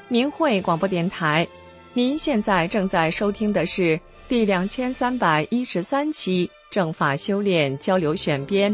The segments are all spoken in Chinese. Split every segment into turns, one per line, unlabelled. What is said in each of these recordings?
明慧广播电台，您现在正在收听的是第2313期正法修炼交流选编。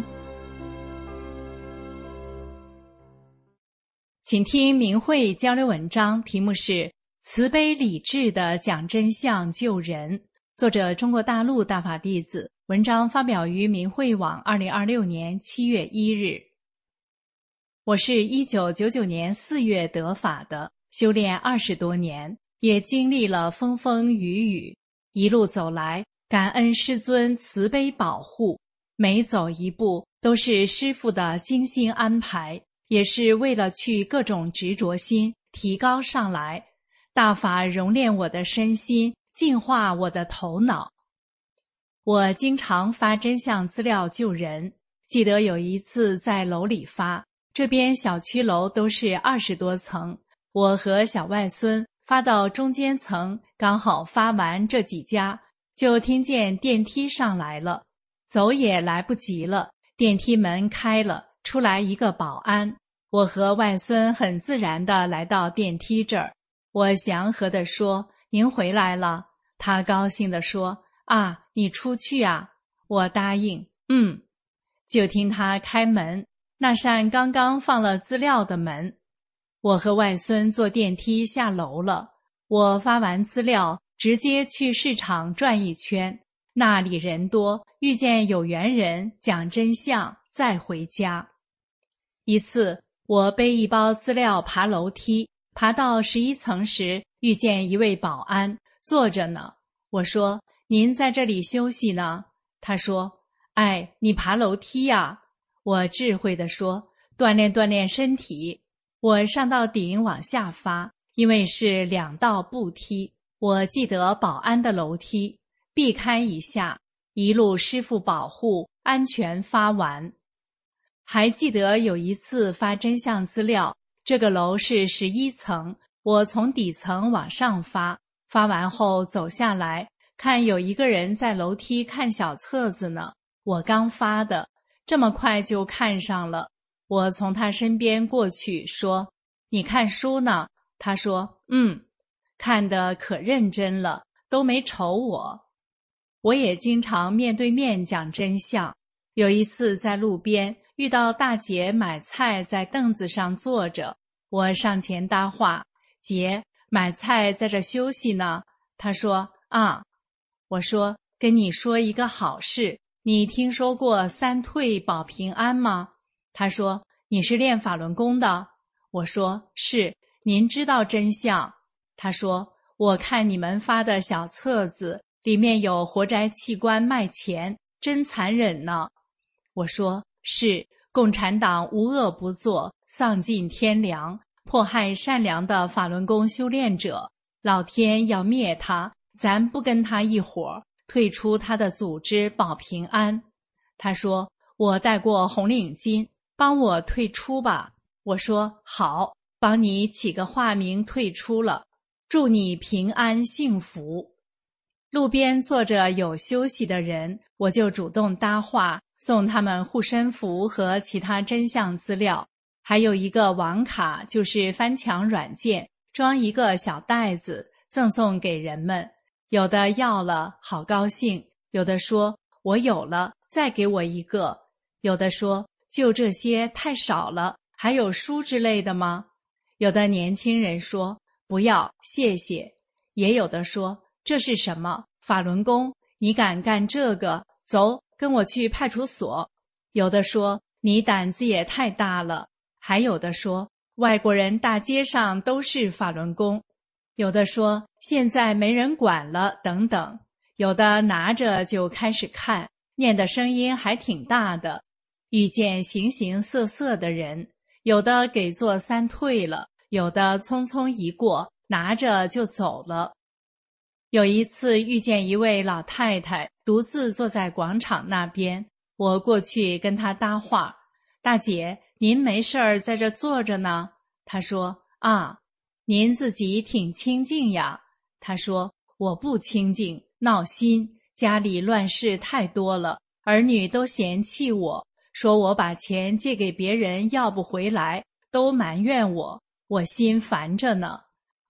请听明慧交流文章，题目是慈悲理智的讲真相救人，作者中国大陆大法弟子，文章发表于明慧网2026年7月1日。我是1999年4月得法的，修炼20多年，也经历了风风雨雨，一路走来，感恩师尊慈悲保护，每走一步都是师父的精心安排，也是为了去各种执着心提高上来，大法熔炼我的身心，净化我的头脑。我经常发真相资料救人，记得有一次在楼里发，这边小区楼都是20多层，我和小外孙发到中间层，刚好发完这几家，就听见电梯上来了，走也来不及了，电梯门开了，出来一个保安，我和外孙很自然地来到电梯这儿，我祥和地说：“您回来了。”他高兴地说：“啊，你出去啊？”我答应：“就听他开门，那扇刚刚放了资料的门。我和外孙坐电梯下楼了，我发完资料，直接去市场转一圈，那里人多，遇见有缘人，讲真相，再回家。一次，我背一包资料爬楼梯，爬到11层时，遇见一位保安，坐着呢。我说：“您在这里休息呢？”他说：“哎，你爬楼梯呀。”我智慧地说：“锻炼锻炼身体。”我上到顶往下发，因为是2道步梯，我记得保安的楼梯，避开一下，一路师父保护，安全发完。还记得有一次发真相资料，这个楼是11层，我从底层往上发，发完后走下来，看有一个人在楼梯看小册子呢，我刚发的，这么快就看上了。我从他身边过去说：“你看书呢？”他说：“看得可认真了，都没瞅我。”我也经常面对面讲真相。有一次在路边遇到大姐买菜在凳子上坐着，我上前搭话：“姐，买菜在这休息呢。”她说：“啊。”我说：“跟你说一个好事，你听说过3退保平安吗？”他说：“你是练法轮功的？”我说：“是。”您知道真相？他说：“我看你们发的小册子，里面有活摘器官卖钱，真残忍呢。”我说：“是，共产党无恶不作，丧尽天良，迫害善良的法轮功修炼者，老天要灭他，咱不跟他一伙，退出他的组织保平安。”他说：“我戴过红领巾，帮我退出吧。”我说：“好，帮你起个化名退出了，祝你平安幸福。”路边坐着有休息的人，我就主动搭话，送他们护身符和其他真相资料，还有一个网卡，就是翻墙软件，装一个小袋子，赠送给人们。有的要了，好高兴；有的说：“我有了，再给我一个。”有的说：“就这些太少了，还有书之类的吗？”有的年轻人说：“不要，谢谢。”也有的说：“这是什么？法轮功？你敢干这个？走，跟我去派出所。”有的说：“你胆子也太大了。”还有的说：“外国人大街上都是法轮功。”有的说：“现在没人管了，等等。”有的拿着就开始看，念的声音还挺大的。遇见形形色色的人，有的给做3退了，有的匆匆一过，拿着就走了。有一次遇见一位老太太，独自坐在广场那边，我过去跟她搭话：“大姐，您没事儿在这坐着呢？”她说：“啊。”“您自己挺清静呀。”她说：“我不清静，闹心，家里乱事太多了，儿女都嫌弃我，说我把钱借给别人要不回来，都埋怨我，我心烦着呢。”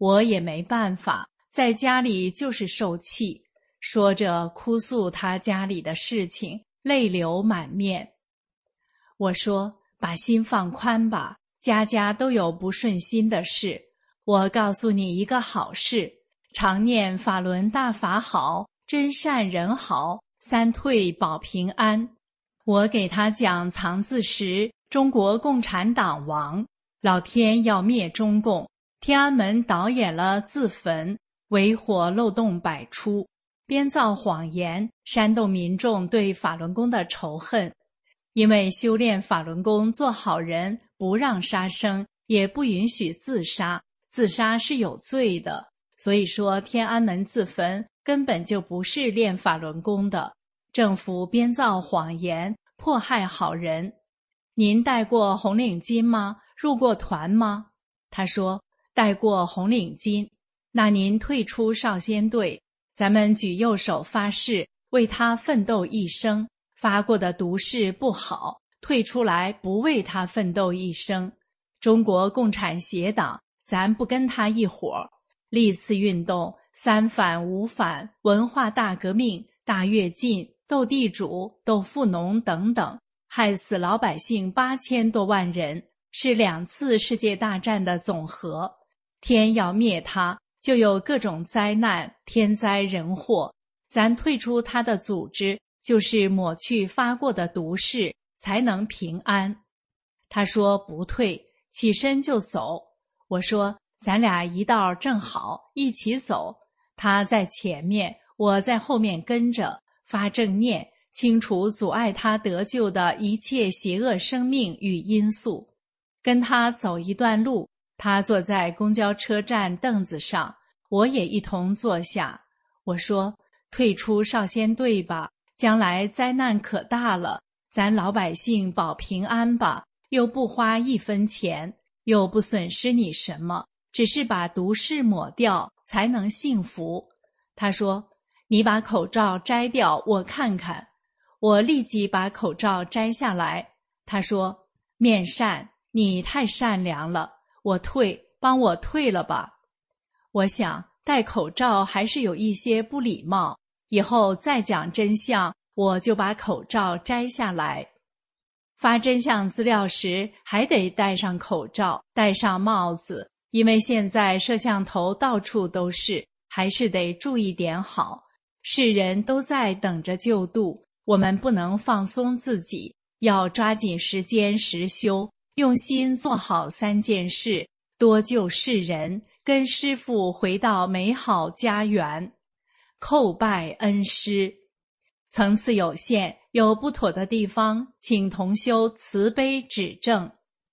我也没办法，在家里就是受气。说着哭诉他家里的事情，泪流满面。我说，把心放宽吧，家家都有不顺心的事。我告诉你一个好事，常念法轮大法好，真善人好，三退保平安。我给他讲藏字时，中国共产党亡，老天要灭中共，天安门导演了自焚，为火漏洞百出，编造谎言，煽动民众对法轮功的仇恨。因为修炼法轮功做好人，不让杀生，也不允许自杀，自杀是有罪的。所以说天安门自焚根本就不是练法轮功的，政府编造谎言，迫害好人。您戴过红领巾吗？入过团吗？他说戴过红领巾。那您退出少先队，咱们举右手发誓，为他奋斗一生，发过的毒誓不好，退出来不为他奋斗一生。中国共产协党，咱不跟他一伙。历次运动，三反五反，文化大革命，大跃进，斗地主，斗富农等等，害死老百姓8000多万人，是2次世界大战的总和。天要灭他，就有各种灾难，天灾人祸，咱退出他的组织，就是抹去发过的毒誓，才能平安。他说不退，起身就走。我说咱俩一道正好，一起走。他在前面，我在后面跟着，发正念，清除阻碍他得救的一切邪恶生命与因素。跟他走一段路，他坐在公交车站凳子上，我也一同坐下。我说退出少先队吧，将来灾难可大了，咱老百姓保平安吧，又不花1分钱，又不损失你什么，只是把毒誓抹掉，才能幸福。他说你把口罩摘掉，我看看。我立即把口罩摘下来。他说面善，你太善良了，我退，帮我退了吧。我想戴口罩还是有一些不礼貌，以后再讲真相，我就把口罩摘下来。发真相资料时还得戴上口罩，戴上帽子，因为现在摄像头到处都是，还是得注意点好。世人都在等着救度，我们不能放松自己，要抓紧时间实修，用心做好3件事，多救世人，跟师父回到美好家园。叩拜恩师。层次有限，有不妥的地方，请同修慈悲指正。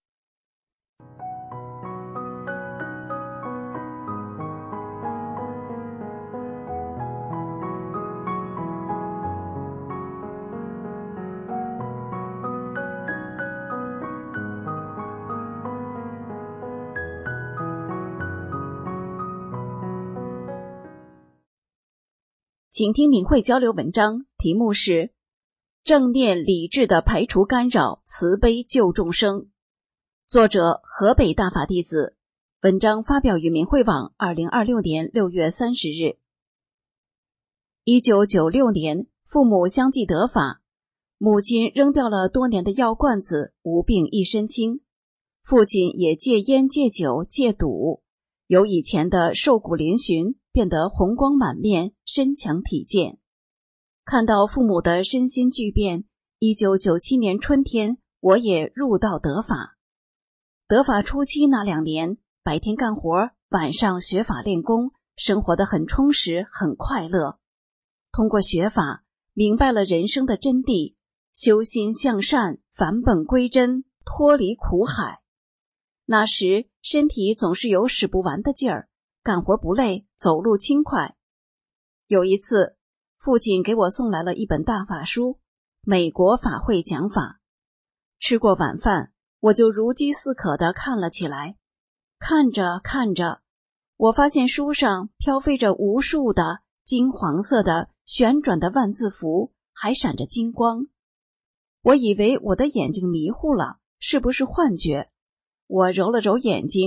请听明慧交流文章，题目是正念理智的排除干扰，慈悲救众生。作者河北大法弟子，文章发表于明慧网2026年6月30日。1996年，父母相继得法，母亲扔掉了多年的药罐子，无病一身轻。父亲也戒烟戒酒戒赌，由以前的瘦骨嶙峋变得红光满面，身强体健。看到父母的身心巨变，1997年春天，我也入道得法。得法初期那2年，白天干活，晚上学法练功，生活得很充实，很快乐。通过学法，明白了人生的真谛，修心向善，返本归真，脱离苦海。那时身体总是有使不完的劲儿，干活不累，走路轻快。有一次，父亲给我送来了一本大法书，美国法会讲法。吃过晚饭，我就如饥似渴地看了起来。看着看着，我发现书上飘飞着无数的金黄色的旋转的万字符，还闪着金光。我以为我的眼睛迷糊了，是不是幻觉？我揉了揉眼睛，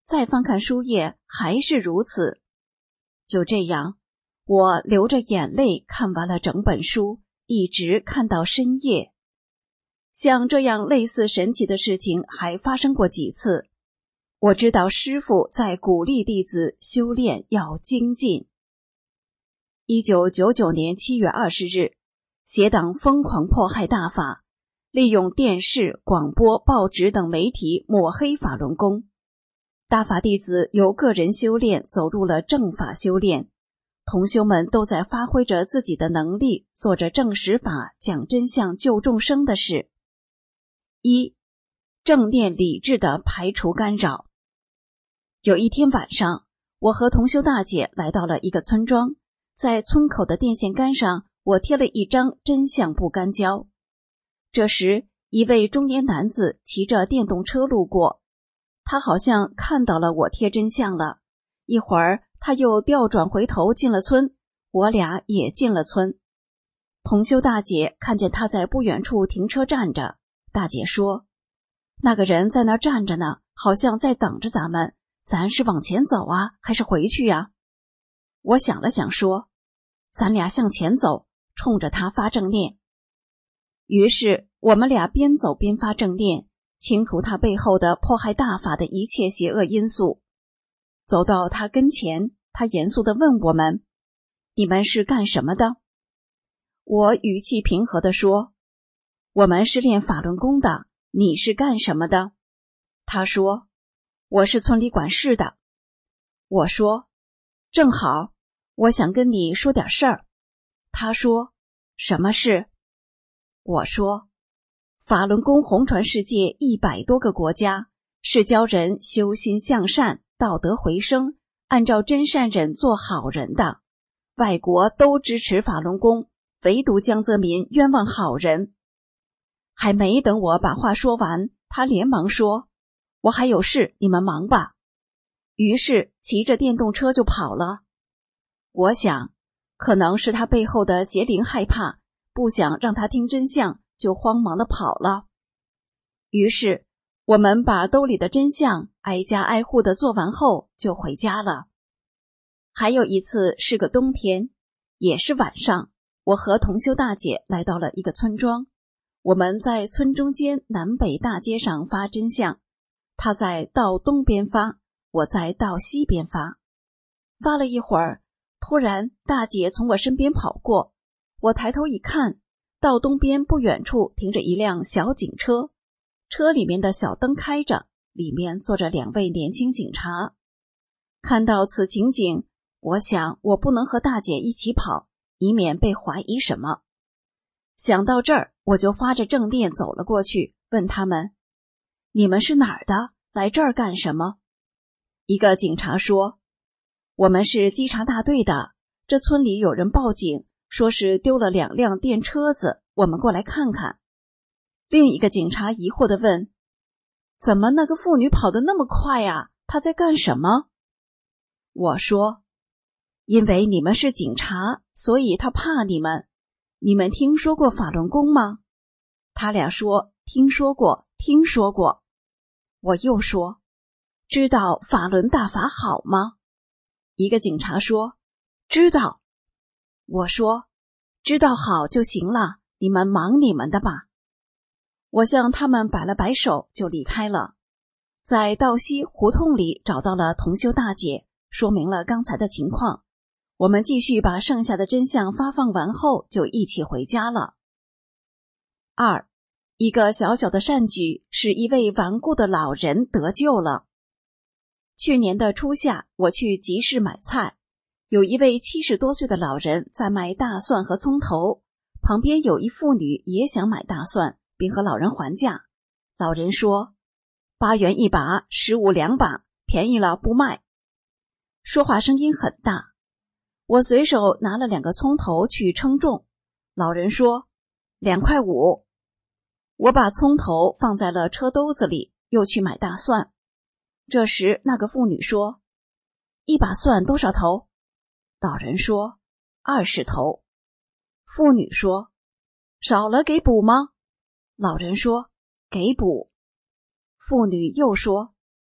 再翻看书页还是如此。就这样，我流着眼泪看完了整本书，一直看到深夜。像这样类似神奇的事情还发生过几次。我知道师父在鼓励弟子修炼要精进。1999年7月20日，邪党疯狂迫害大法，利用电视、广播、报纸等媒体抹黑法轮功。大法弟子由个人修炼走入了正法修炼，同修们都在发挥着自己的能力，做着正实法、讲真相、救众生的事。一、正念理智的排除干扰。有一天晚上，我和同修大姐来到了一个村庄，在村口的电线杆上，我贴了一张真相不干胶。这时，一位中年男子骑着电动车路过，他好像看到了我贴真相了，一会儿他又调转回头进了村，我俩也进了村。同修大姐看见他在不远处停车站着，大姐说：“那个人在那儿站着呢，好像在等着咱们，咱是往前走啊，还是回去呀？”我想了想说：“咱俩向前走，冲着他发正念。”于是我们俩边走边发正念，清除他背后的迫害大法的一切邪恶因素。走到他跟前，他严肃地问我们：“你们是干什么的？”我语气平和地说：“我们是练法轮功的，你是干什么的？”他说：“我是村里管事的。”我说：“正好，我想跟你说点事儿。”他说：“什么事？”我说：“法轮功红传世界100多个国家，是教人修心向善、道德回升，按照真善忍做好人的。外国都支持法轮功，唯独江泽民冤枉好人。”还没等我把话说完，他连忙说：“我还有事，你们忙吧。”于是骑着电动车就跑了。我想，可能是他背后的邪灵害怕，不想让他听真相，就慌忙地跑了。于是我们把兜里的真相挨家挨户地做完后就回家了。还有一次是个冬天，也是晚上，我和同修大姐来到了一个村庄。我们在村中间南北大街上发真相，他在道东边发，我在道西边发。发了一会儿，突然大姐从我身边跑过，我抬头一看，道东边不远处停着一辆小警车，车里面的小灯开着，里面坐着2位年轻警察。看到此情景，我想我不能和大姐一起跑，以免被怀疑什么。想到这儿，我就发着正念走了过去，问他们：“你们是哪儿的？来这儿干什么？”一个警察说：“我们是稽查大队的，这村里有人报警，说是丢了2辆电车子，我们过来看看。”另一个警察疑惑地问：“怎么那个妇女跑得那么快啊？她在干什么？”我说：“因为你们是警察，所以她怕你们。你们听说过法轮功吗？”他俩说：“听说过，听说过。”我又说：“知道法轮大法好吗？”一个警察说：“知道。”我说：“知道好就行了，你们忙你们的吧。”我向他们摆了摆手就离开了。在道西胡同里找到了同修大姐，说明了刚才的情况。我们继续把剩下的真相发放完后就一起回家了。2. 一个小小的善举，使一位顽固的老人得救了。去年的初夏，我去集市买菜，有一位70多岁的老人在卖大蒜和葱头，旁边有一妇女也想买大蒜，并和老人还价。老人说：“8元一把，15两把，便宜了不卖。”说话声音很大。我随手拿了2个葱头去称重，老人说2块5。我把葱头放在了车兜子里，又去买大蒜。这时那个妇女说：“1把蒜多少头？”老人说：“20头。”妇女说：“少了给补吗？”老人说：“给补。”妇女又说：“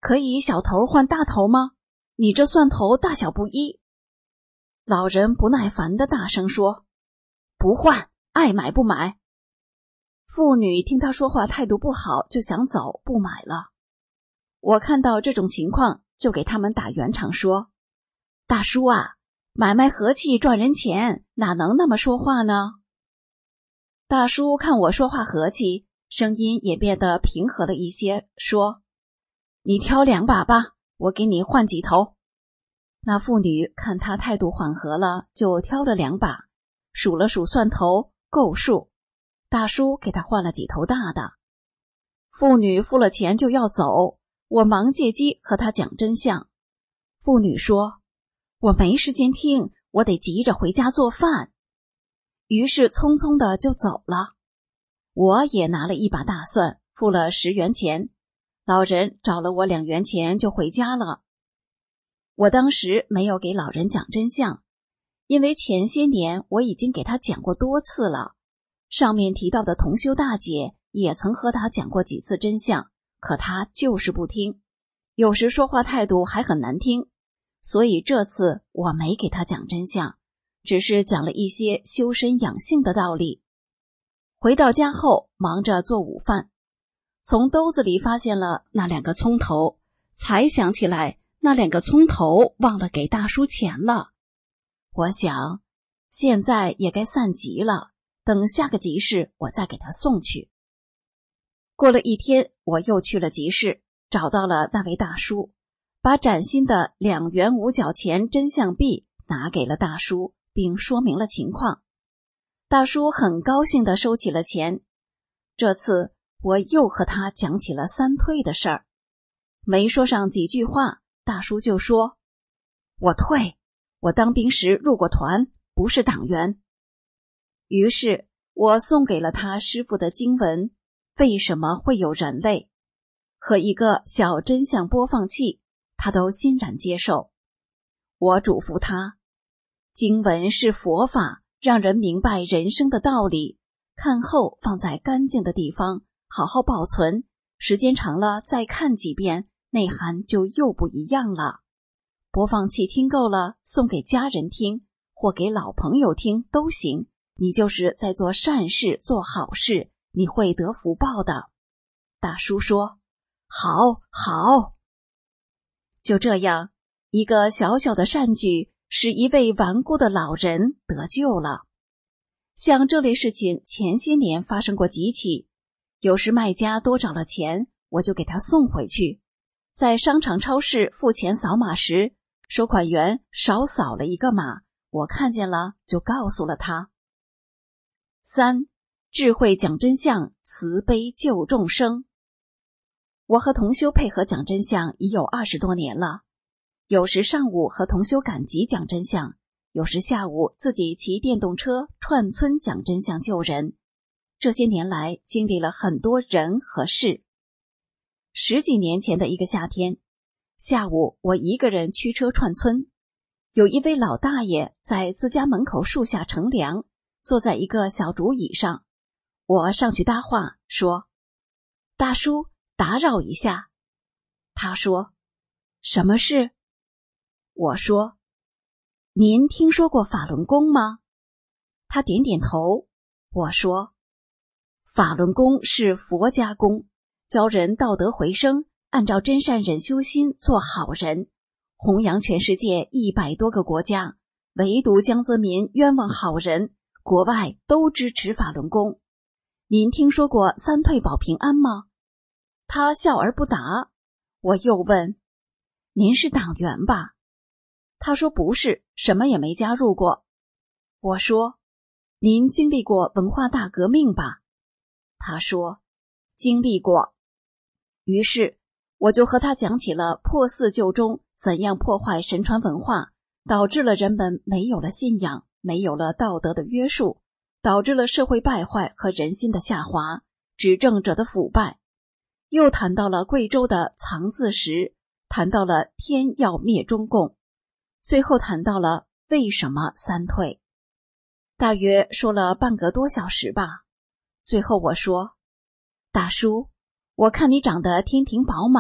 可以小头换大头吗？你这蒜头大小不一。老人不耐烦地大声说，不换，爱买不买。妇女听他说话态度不好，就想走，不买了。我看到这种情况，就给他们打圆场说，大叔啊，买卖和气赚人钱，哪能那么说话呢？大叔看我说话和气，声音也变得平和了一些，说，你挑2把吧，我给你换几头。那妇女看他态度缓和了，就挑了2把，数了数蒜头，够数。大叔给他换了几头大的。妇女付了钱就要走，我忙借机和他讲真相。妇女说，我没时间听，我得急着回家做饭。于是匆匆的就走了。我也拿了1把大蒜，付了10元钱。老人找了我2元钱就回家了。我当时没有给老人讲真相，因为前些年我已经给他讲过多次了。上面提到的同修大姐也曾和他讲过几次真相，可他就是不听，有时说话态度还很难听，所以这次我没给他讲真相，只是讲了一些修身养性的道理。回到家后忙着做午饭，从兜子里发现了那2个葱头，才想起来那2个葱头忘了给大叔钱了。我想现在也该散集了，等下个集市我再给他送去。过了1天，我又去了集市，找到了那位大叔，把崭新的2元5角钱真相币拿给了大叔，并说明了情况。大叔很高兴地收起了钱。这次我又和他讲起了3退的事儿，没说上几句话，大叔就说，我退，我当兵时入过团，不是党员。于是我送给了他师父的经文，为什么会有人类，和一个小真相播放器，他都欣然接受。我嘱咐他，经文是佛法，让人明白人生的道理，看后放在干净的地方，好好保存，时间长了再看几遍，内涵就又不一样了。播放器听够了，送给家人听，或给老朋友听都行，你就是在做善事，做好事，你会得福报的。大叔说，好好。就这样，一个小小的善举，使一位顽固的老人得救了。像这类事情前些年发生过几起，有时卖家多找了钱，我就给他送回去。在商场超市付钱扫码时，收款员少扫了1个码，我看见了就告诉了他。3. 智慧讲真相，慈悲救众生。我和同修配合讲真相已有20多年了，有时上午和同修赶集讲真相，有时下午自己骑电动车串村讲真相救人。这些年来经历了很多人和事。10几年前的一个夏天，下午我一个人驱车串村，有一位老大爷在自家门口树下乘凉，坐在一个小竹椅上。我上去搭话说，大叔，打扰一下。他说，什么事？我说，您听说过法轮功吗？他点点头。我说，法轮功是佛家功，教人道德回升，按照真善忍修心做好人，弘扬全世界100多个国家，唯独江泽民冤枉好人，国外都支持法轮功。您听说过3退保平安吗？他笑而不答。我又问，您是党员吧？他说不是，什么也没加入过。我说，您经历过文化大革命吧？他说，经历过。于是我就和他讲起了破四旧中怎样破坏神传文化，导致了人们没有了信仰，没有了道德的约束，导致了社会败坏和人心的下滑，执政者的腐败。又谈到了贵州的藏字石，谈到了天要灭中共，最后谈到了为什么3退。大约说了半个多小时吧。最后我说，大叔，我看你长得天庭饱满，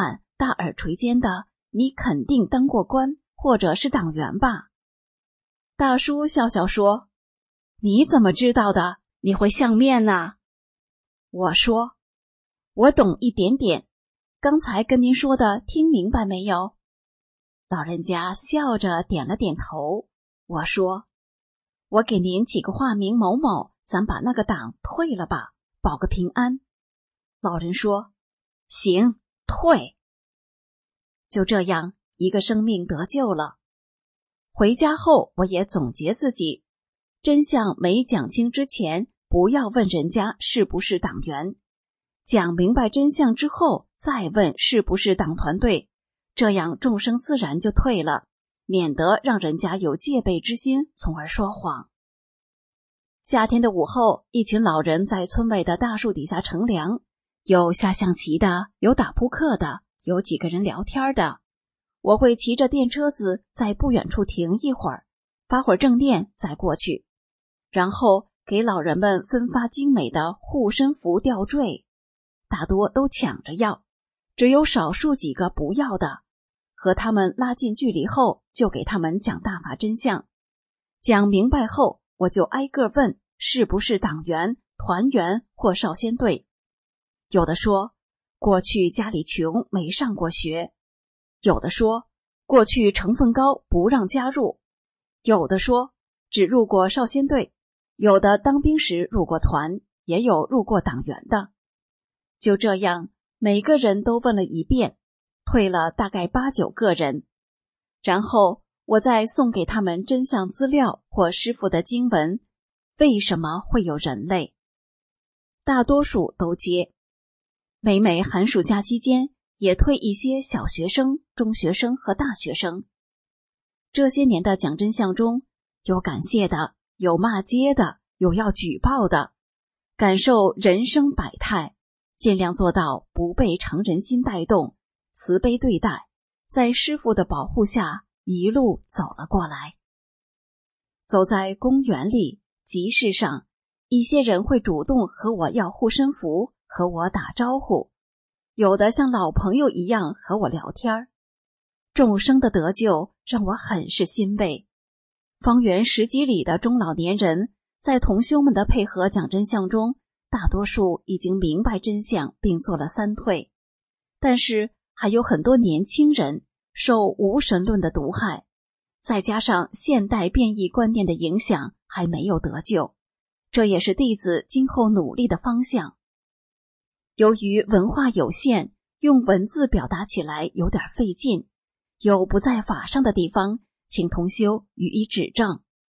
大耳垂肩的，你肯定当过官或者是党员吧？大叔笑笑说，你怎么知道的？你会相面呢？我说，我懂一点点，刚才跟您说的听明白没有？老人家笑着点了点头。我说，我给您起个化名某某，咱把那个党退了吧，保个平安。老人说，行，退。就这样，一个生命得救了。回家后，我也总结自己，真相没讲清之前，不要问人家是不是党员，讲明白真相之后，再问是不是党团队，这样众生自然就退了，免得让人家有戒备之心，从而说谎。夏天的午后，一群老人在村尾的大树底下乘凉，有下象棋的，有打扑克的，有几个人聊天的。我会骑着电车子在不远处停一会儿，发会儿正电再过去，然后给老人们分发精美的护身符吊坠，大多都抢着要，只有少数几个不要的。和他们拉近距离后，就给他们讲大法真相。讲明白后，我就挨个问是不是党员、团员或少先队。有的说过去家里穷没上过学，有的说过去成分高不让加入，有的说只入过少先队，有的当兵时入过团，也有入过党员的。就这样，每个人都问了一遍，退了大概8、9个人。然后我再送给他们真相资料或师父的经文，为什么会有人类？大多数都接。每每寒暑假期间，也退一些小学生、中学生和大学生。这些年的讲真相中，有感谢的，有骂街的，有要举报的，感受人生百态，尽量做到不被常人心带动，慈悲对待，在师父的保护下一路走了过来。走在公园里、集市上，一些人会主动和我要护身符，和我打招呼，有的像老朋友一样和我聊天。众生的得救让我很是欣慰。方圆10几里的中老年人，在同修们的配合讲真相中，大多数已经明白真相并做了3退，但是还有很多年轻人受无神论的毒害，再加上现代变异观念的影响，还没有得救，这也是弟子今后努力的方向。由于文化有限，用文字表达起来有点费劲，有不在法上的地方，请同修予以指正。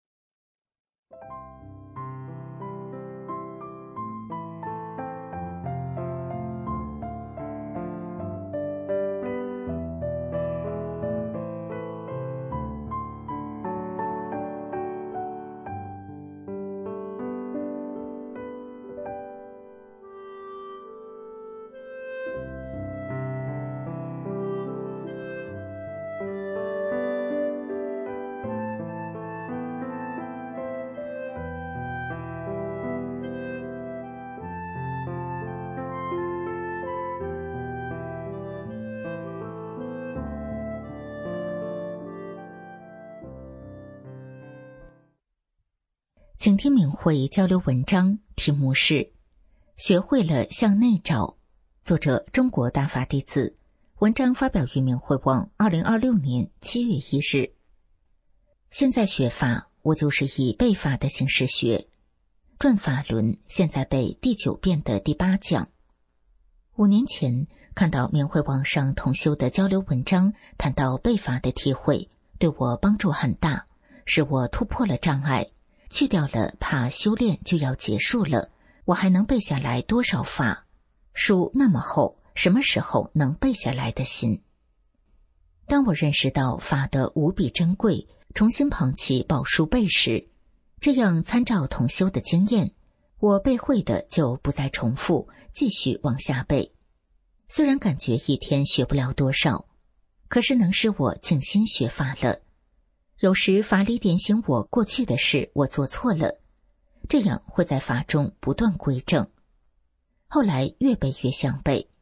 请听明慧交流文章，题目是学会了向内找，作者中国大法弟子，文章发表于明慧网2026年7月1日。现在学法，我就是以背法的形式学。转法轮现在背第9遍的第8讲。5年前看到明慧网上同修的交流文章，谈到背法的体会，对我帮助很大，使我突破了障碍，去掉了怕修炼就要结束了，我还能背下来多少法？书那么厚，什么时候能背下来的心？当我认识到法的无比珍贵，重新捧起宝书背时，这样参照同修的经验，我背会的就不再重复，继续往下背。虽然感觉一天学不了多少，可是能使我静心学法了。有时法理点醒我过去的事我做错了，这样会在法中不断归正。后来越背越想背，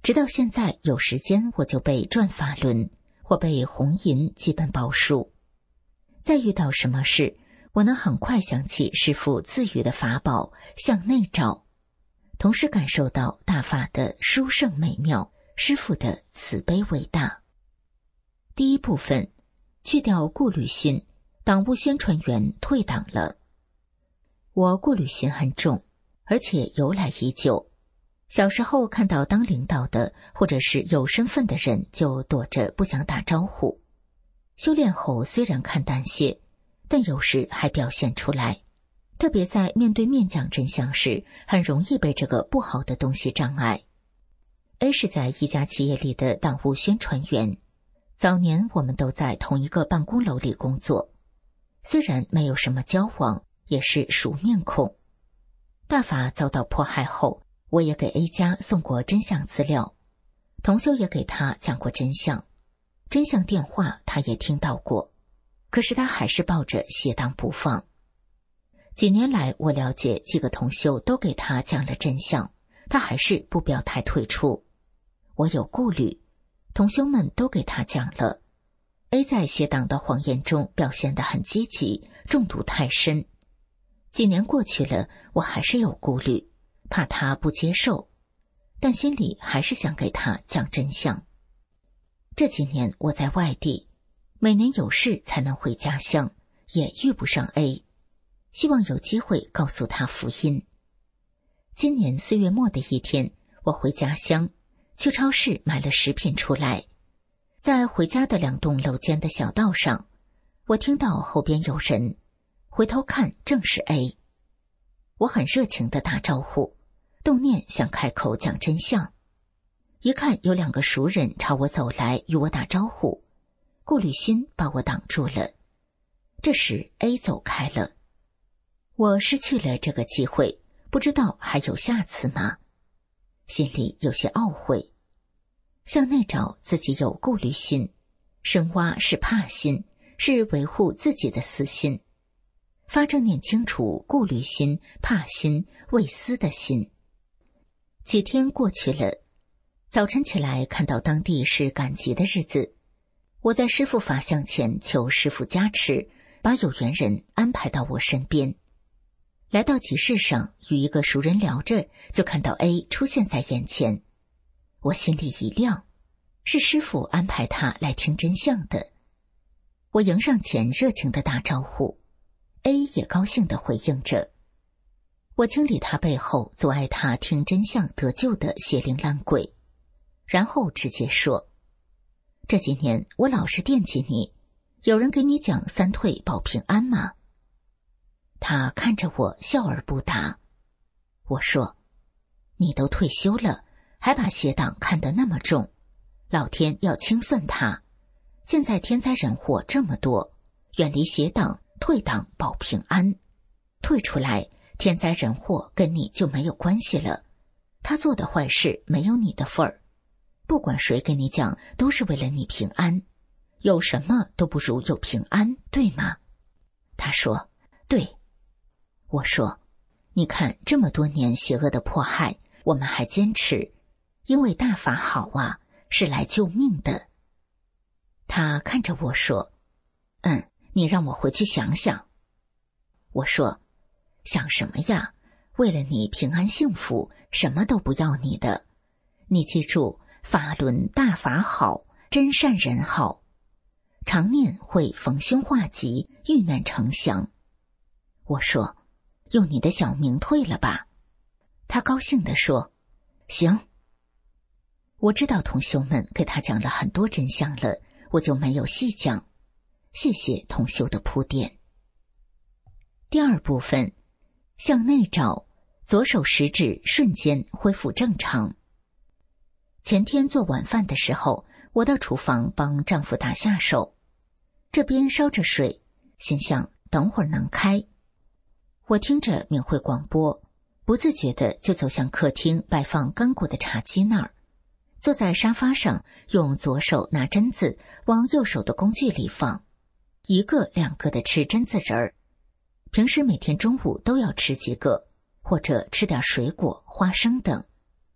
直到现在有时间我就背转法轮或背红银基本报数。再遇到什么事，我能很快想起师父赐予的法宝向内照，同时感受到大法的殊胜美妙，师父的慈悲伟大。第一部分，去掉顾虑心，党务宣传员退党了。我顾虑心很重，而且由来已久。小时候看到当领导的或者是有身份的人就躲着不想打招呼。修炼后虽然看淡些，但有时还表现出来，特别在面对面讲真相时，很容易被这个不好的东西障碍。A 是在一家企业里的党务宣传员，早年我们都在同一个办公楼里工作，虽然没有什么交往，也是熟面孔。大法遭到迫害后，我也给 A 家送过真相资料，同修也给他讲过真相，真相电话他也听到过，可是他还是抱着邪党不放。几年来我了解几个同修都给他讲了真相，他还是不表态退出。我有顾虑，同修们都给他讲了。A 在邪党的谎言中表现得很积极，中毒太深。几年过去了，我还是有顾虑，怕他不接受，但心里还是想给他讲真相。这几年我在外地，每年有事才能回家乡，也遇不上 A， 希望有机会告诉他福音。今年4月末的一天，我回家乡，去超市买了食品出来，在回家的2栋楼间的小道上，我听到后边有人，回头看正是 A。 我很热情地打招呼，动念想开口讲真相，一看有2个熟人朝我走来与我打招呼，顾虑心把我挡住了。这时 A 走开了，我失去了这个机会，不知道还有下次吗？心里有些懊悔。向内找自己有顾虑心，深挖是怕心，是维护自己的私心。发正念清楚顾虑心、怕心、畏私的心。几天过去了，早晨起来看到当地是赶集的日子，我在师父法像前求师父加持，把有缘人安排到我身边。来到集市上，与一个熟人聊着，就看到 A 出现在眼前。我心里一亮，是师父安排他来听真相的。我迎上前热情地打招呼， A 也高兴地回应着。我清理他背后阻碍他听真相得救的邪灵烂鬼，然后直接说，这几年我老是惦记你，有人给你讲3退保平安吗？他看着我笑而不答。我说，你都退休了，还把邪党看得那么重，老天要清算他。现在天灾人祸这么多，远离邪党，退党保平安。退出来，天灾人祸跟你就没有关系了，他做的坏事没有你的份儿。不管谁跟你讲，都是为了你平安，有什么都不如有平安，对吗？他说，对。我说，你看这么多年邪恶的迫害，我们还坚持，因为大法好啊，是来救命的。他看着我说，你让我回去想想。我说，想什么呀？为了你平安幸福，什么都不要你的。你记住，法轮大法好，真善人好，常念会逢凶化吉，遇难成祥。我说，用你的小名退了吧。他高兴地说，行。我知道同修们给他讲了很多真相了，我就没有细讲，谢谢同修的铺垫。第2部分，向内找，左手食指瞬间恢复正常。前天做晚饭的时候，我到厨房帮丈夫打下手，这边烧着水，心想等会儿能开。我听着明慧广播，不自觉地就走向客厅摆放干果的茶几那儿，坐在沙发上，用左手拿榛子往右手的工具里放，1个2个的吃榛子仁儿。平时每天中午都要吃几个，或者吃点水果、花生等。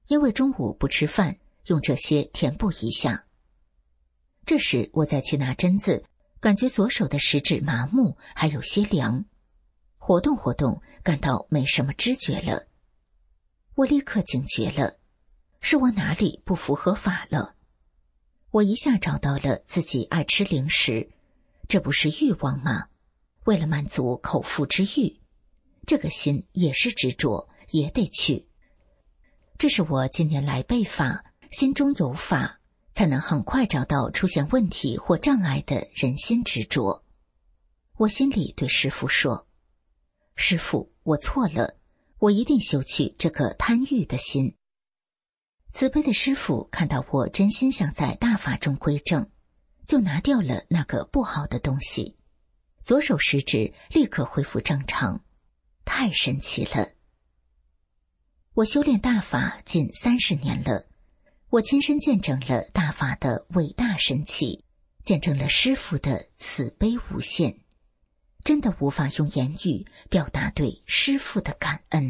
因为中午不吃饭，用这些填补一下。这时我再去拿针子，感觉左手的食指麻木，还有些凉。活动活动，感到没什么知觉了。我立刻警觉了，是我哪里不符合法了？我一下找到了自己爱吃零食，这不是欲望吗？为了满足口腹之欲，这个心也是执着，也得去。这是我近年来背法，心中有法，才能很快找到出现问题或障碍的人心执着。我心里对师父说，师父，我错了，我一定修去这个贪欲的心。慈悲的师父看到我真心想在大法中归正，就拿掉了那个不好的东西，左手食指立刻恢复正常，太神奇了。我修炼大法近30年了，我亲身见证了大法的伟大神奇，见证了师父的慈悲无限，真的无法用言语表达对师父的感恩。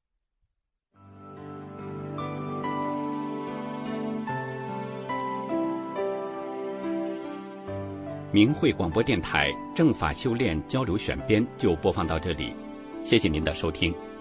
明慧广播电台正法修炼交流选编就播放到这里，谢谢您的收听。